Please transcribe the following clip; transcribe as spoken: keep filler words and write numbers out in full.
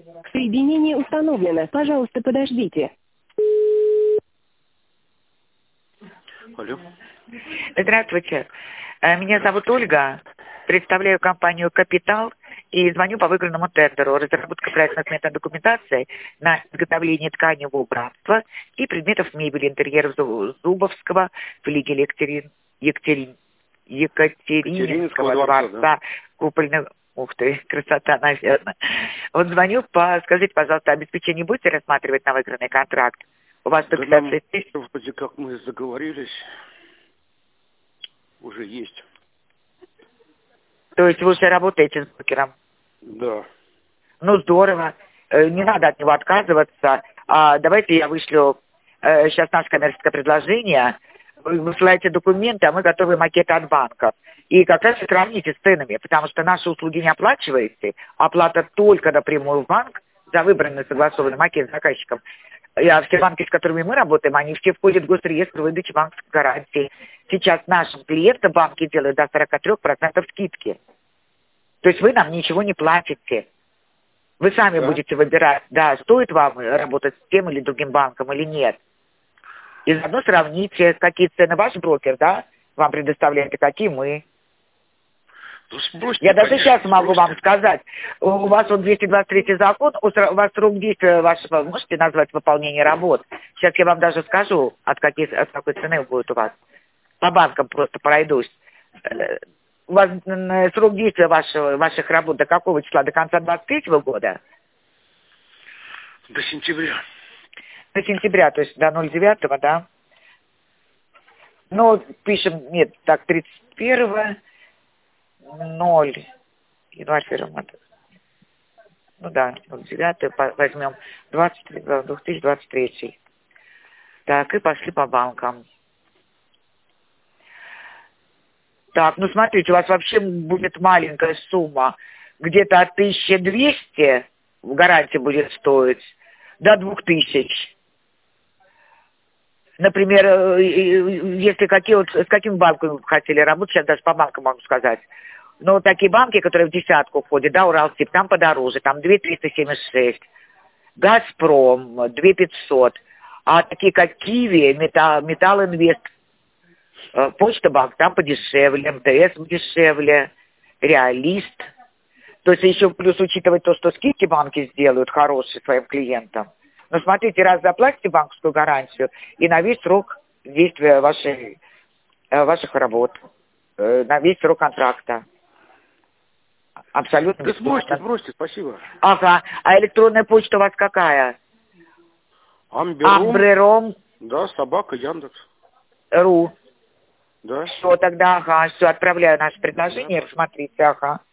Соединение установлено. Пожалуйста, подождите. Алло. Здравствуйте. Э, Меня зовут Ольга. Представляю компанию «Капитал» и звоню по выигранному тендеру. Разработка проектно-сметной документации на изготовление тканевого убранства и предметов мебели, интерьеров Зу- Зубовского, флигеля Екатерин... Екатерин... Екатерининского дворца, дворца, да. купольных... Ух ты, красота, наверное. Вот звоню по... Скажите, пожалуйста, обеспечение будете рассматривать на выигранный контракт? У вас Да тут нам, пятьдесят тысяч. вроде как мы заговорились, уже есть. То есть вы уже работаете с брокером? Да. Ну, здорово. Э, Не надо от него отказываться. А давайте я вышлю э, сейчас наше коммерческое предложение. Вы высылаете документы, а мы готовы макеты от банков. И как раз и сравните с ценами, потому что наши услуги не оплачиваете. Оплата только напрямую в банк за выбранный согласованный макет с заказчиком. А все банки, с которыми мы работаем, они все входят в госреестр выдачи банковской гарантии. Сейчас нашим клиентам банки делают до сорок три процента скидки. То есть вы нам ничего не платите. Вы сами Да? будете выбирать, да, стоит вам работать с тем или другим банком или нет. И заодно сравните, какие цены ваш брокер, да, вам предоставляет, и какие мы. Ну, сбросьте, Я даже конечно, сейчас могу сбросьте. вам сказать, у вас вот двести двадцать третий закон, у сра- у вас срок действия вашего, можете назвать выполнение работ. Сейчас я вам даже скажу, от, каких, от какой цены будет у вас. По банкам просто пройдусь. Э, У вас м, срок действия вашего, ваших работ до какого числа? До конца двадцать третьего года? До сентября. До сентября, то есть до ноль девятого, да? Ну, пишем, нет, так, тридцать первого, ноль, январь, февраль, март. Ну да, ноль девятого, по- возьмем двадцать, две тысячи двадцать третий. Так, и пошли по банкам. Так, ну смотрите, у вас вообще будет маленькая сумма. Где-то от тысячи двухсот в гарантии будет стоить до двух тысяч. Например, э, э, если какие вот, с каким банком вы хотели работать, сейчас даже по банкам могу сказать. Ну, такие банки, которые в десятку входят, да, Уралсиб, там подороже, там две триста семьдесят шесть, Газпром, две пятьсот, а такие как Киви, Металл, Металл Инвест, э, Почта Банк, там подешевле, МТС подешевле, Реалист. То есть еще плюс учитывать то, что скидки банки сделают хорошие своим клиентам. Но смотрите, раз заплатите банковскую гарантию и на весь срок действия вашей, э, ваших работ, э, на весь срок контракта. Абсолютно Да сбросьте, бесплатно. сбросьте, спасибо. Ага. А электронная почта у вас какая? Амбером, Амбрером да, собака, Яндекс. ру. Да. Все, тогда, ага, все, отправляю наше предложение, Да. посмотрите, ага.